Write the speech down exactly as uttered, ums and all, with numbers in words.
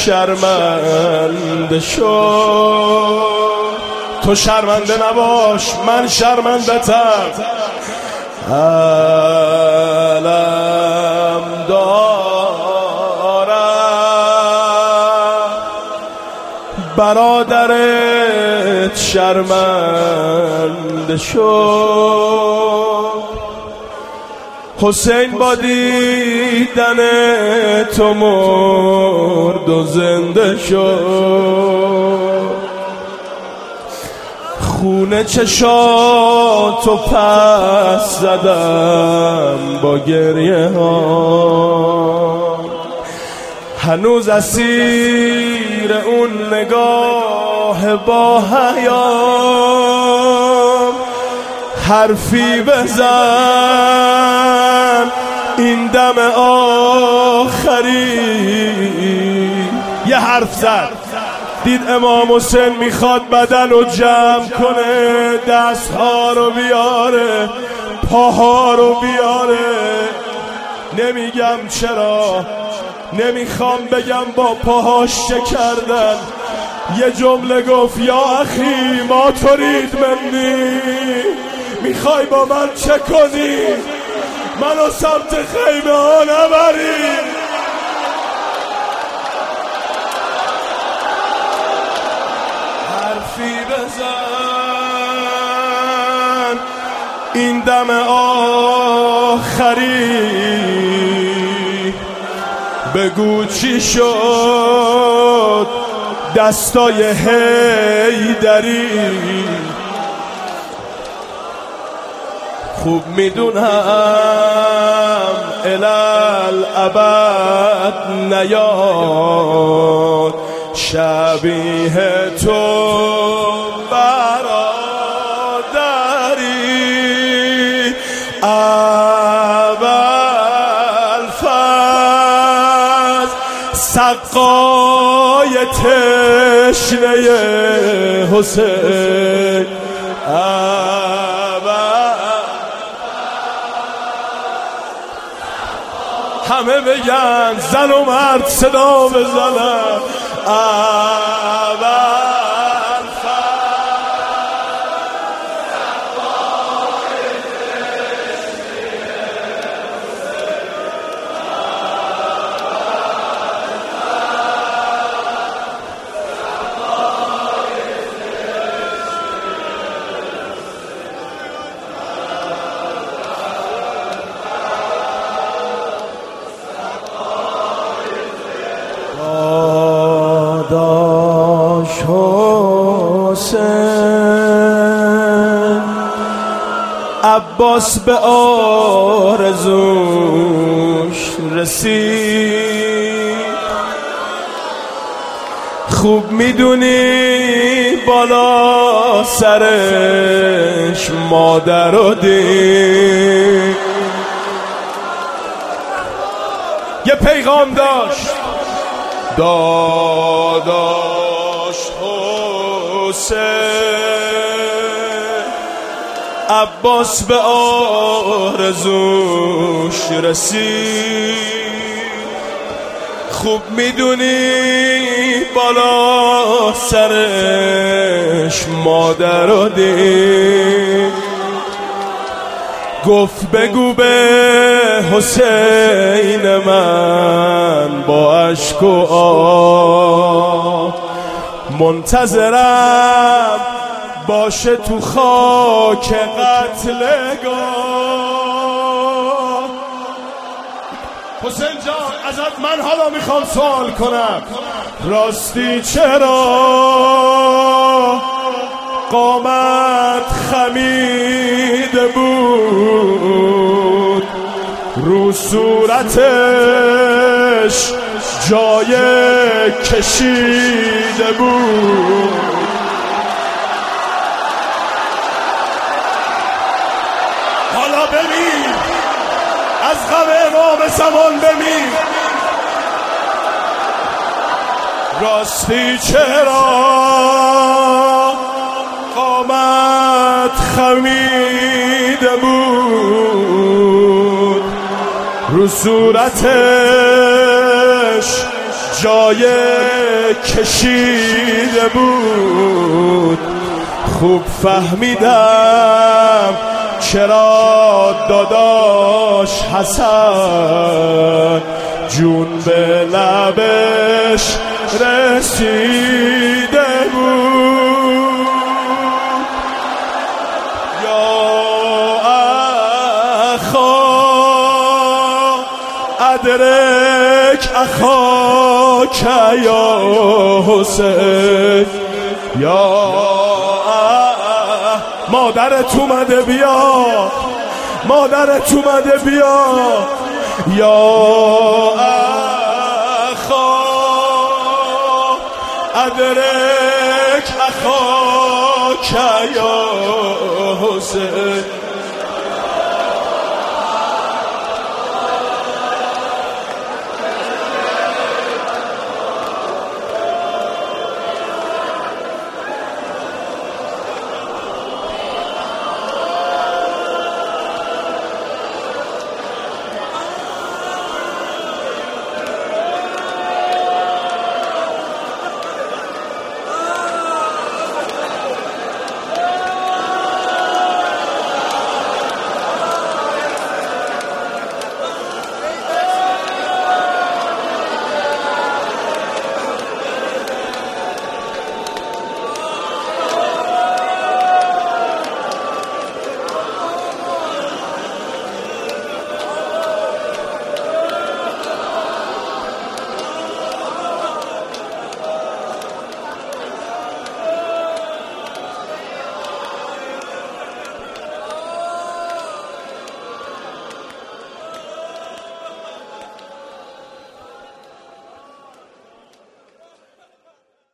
شرمنده شد. تو شرمنده نباش، من شرمنده تر. علم دارم برادرت شرمنده شد. حسین با دیدن تو مرد و زنده شد. خونه چشاتو پس زدم با گریه ها، هنوز اسیر اون نگاه با حیام. حرفی بزن این دم آخری. یه حرف زد، دید امام حسین میخواد بدن رو جمع کنه، دستها رو بیاره، پاها رو بیاره. نمیگم چرا، نمیخوام بگم با پاهاش چه کردن. یه جمله گفت یا اخی ما ترید منی، میخوای با من چه کنی؟ منو سمت خیمه ها نبری. حرفی بزن این دم آخری. بگو چی شد دستای حیدری. خوب میدونم الالابد نیاد شبیه تو برادری. اول فاز سقای تشنه حسین. همه بگن زن و مرد صدا بزنن. اول داش حسین عباس به آرزوش رسید. خوب میدونی بالا سرش مادر و دید. یه پیغام داشت داداش حسین. عباس به آرزوش رسید. خوب میدونی بالا سرش مادر رو دید. گفت بگو به حسین من با اشک و آه منتظرم باشه تو خاک قتلگاه. حسین جان ازت من حالا میخوام سوال کنم، راستی چرا قامت خمیده بود، رو صورتش جای کشیده بود؟ حالا ببین از غم امام زمان ببین، راستی چرا قامت خمیده بود، رو صورتش جای کشیده بود. خوب فهمیدم چرا داداش حسن جون به لبش رسیده بود. یا اخا ادرک اخاک یا حسین، یا مادرت اومده بیا، مادرت اومده بیا، یا اخا ادرک اخاک یا حسین.